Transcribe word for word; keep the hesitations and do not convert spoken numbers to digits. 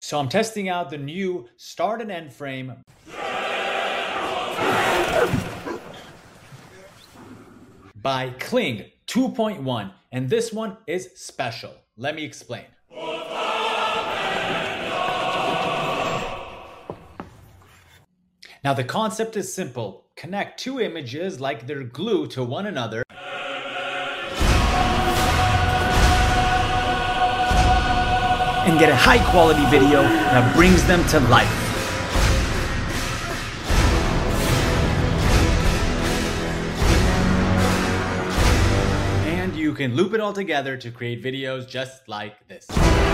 So I'm testing out the new start and end frame by Kling two point one, and this one is special. Let me explain. Now the concept is simple. Connect two images like they're glued to one another and get a high quality video that brings them to life. And you can loop it all together to create videos just like this.